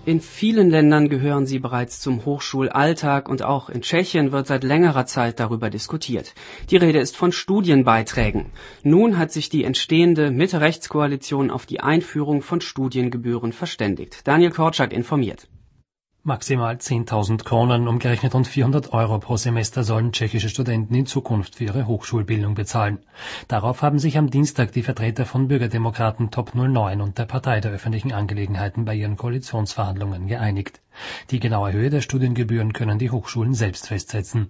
In vielen Ländern gehören sie bereits zum Hochschulalltag und auch in Tschechien wird seit längerer Zeit darüber diskutiert. Die Rede ist von Studienbeiträgen. Nun hat sich die entstehende Mitte-Rechts-Koalition auf die Einführung von Studiengebühren verständigt. Daniel Korczak informiert. Maximal 10.000 Kronen, umgerechnet rund 400 € pro Semester sollen tschechische Studenten in Zukunft für ihre Hochschulbildung bezahlen. Darauf haben sich am Dienstag die Vertreter von Bürgerdemokraten Top 09 und der Partei der öffentlichen Angelegenheiten bei ihren Koalitionsverhandlungen geeinigt. Die genaue Höhe der Studiengebühren können die Hochschulen selbst festsetzen.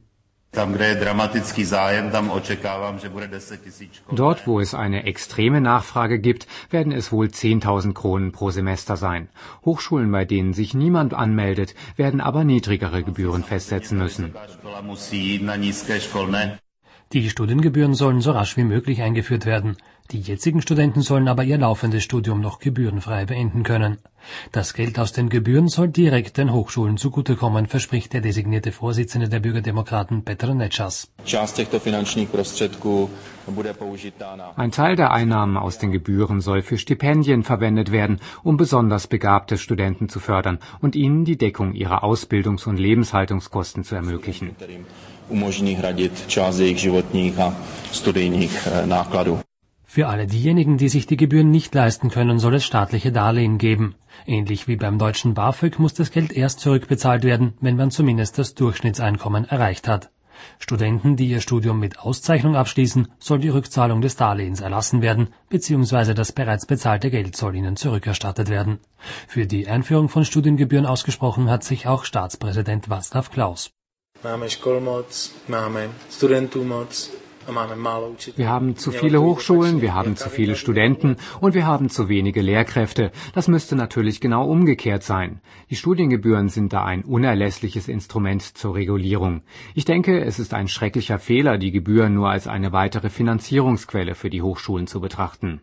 Dort, wo es eine extreme Nachfrage gibt, werden es wohl 10.000 Kronen pro Semester sein. Hochschulen, bei denen sich niemand anmeldet, werden aber niedrigere Gebühren festsetzen müssen. Die Studiengebühren sollen so rasch wie möglich eingeführt werden. Die jetzigen Studenten sollen aber ihr laufendes Studium noch gebührenfrei beenden können. Das Geld aus den Gebühren soll direkt den Hochschulen zugutekommen, verspricht der designierte Vorsitzende der Bürgerdemokraten Petr Nečas. Ein Teil der Einnahmen aus den Gebühren soll für Stipendien verwendet werden, um besonders begabte Studenten zu fördern und ihnen die Deckung ihrer Ausbildungs- und Lebenshaltungskosten zu ermöglichen. Für alle diejenigen, die sich die Gebühren nicht leisten können, soll es staatliche Darlehen geben. Ähnlich wie beim deutschen BAföG muss das Geld erst zurückbezahlt werden, wenn man zumindest das Durchschnittseinkommen erreicht hat. Studenten, die ihr Studium mit Auszeichnung abschließen, soll die Rückzahlung des Darlehens erlassen werden, bzw. das bereits bezahlte Geld soll ihnen zurückerstattet werden. Für die Einführung von Studiengebühren ausgesprochen hat sich auch Staatspräsident Václav Klaus. Wir haben zu viele Hochschulen, wir haben zu viele Studenten und wir haben zu wenige Lehrkräfte. Das müsste natürlich genau umgekehrt sein. Die Studiengebühren sind da ein unerlässliches Instrument zur Regulierung. Ich denke, es ist ein schrecklicher Fehler, die Gebühren nur als eine weitere Finanzierungsquelle für die Hochschulen zu betrachten.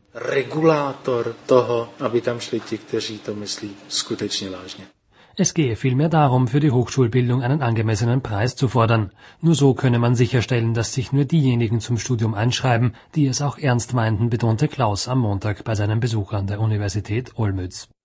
Es gehe vielmehr darum, für die Hochschulbildung einen angemessenen Preis zu fordern. Nur so könne man sicherstellen, dass sich nur diejenigen zum Studium einschreiben, die es auch ernst meinten, betonte Klaus am Montag bei seinem Besuch an der Universität Olmütz.